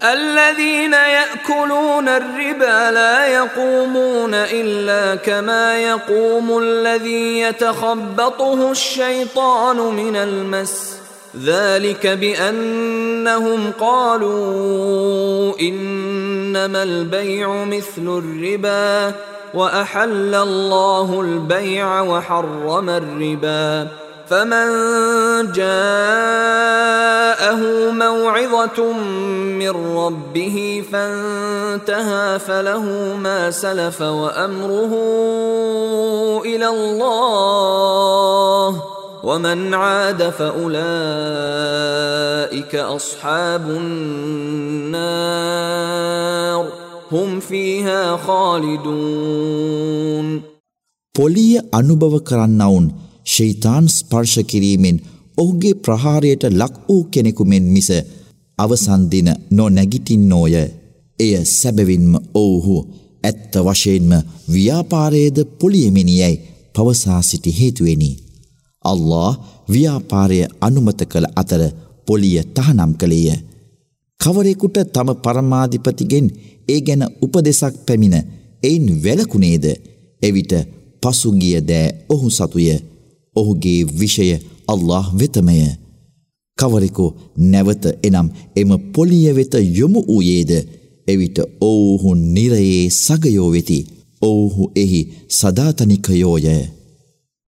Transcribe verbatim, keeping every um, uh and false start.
الذين يأكلون الربا لا يقومون إلا كما يقوم الذي يتخبطه الشيطان من المس ذلك بأنهم قالوا إنما البيع مثل الربا وأحل الله البيع وحرم الربا فمن جاءه موعظة من ربه فانتهى فله ما سلف وأمره إلى الله ومن عاد فأولئك أصحاب النار هم فيها خالدون. පොලිය අනුභව කරන්නවුන් ශෛතාන් ස්පර්ශ කිරීමෙන් ඔහුගේ ප්‍රහාරයට ලක් වූ කෙනෙකු මෙන් මිස අවසන් දින නොනැගිටින්නෝය. එය සැබවින්ම ඔවුහු ඇත්ත වශයෙන්ම ව්‍යාපාරයේද පොලියමිනියයි පවසා සිටි හේතුවෙනි. අල්ලාහ් ව්‍යාපාරය අනුමත කළ අතර පොලිය තහනම් කළේය. කවරෙකුට තම පරමාධිපතිගෙන් ඒ ගැන උපදෙසක් පැමිණ එයින් වැළකුණේද එවිට පසුගිය දෑ ඔහු සතුය. ඔහුගේ විෂය අල්ලාහ් වෙතමය. කවරෙකු නැවත එනම් එම පොලිය වෙත යොමු වූයේද එවිට ඔවුහු නිරයේ සගයෝ වෙති. ඔවුහු එහි සදාතනිකයෝය.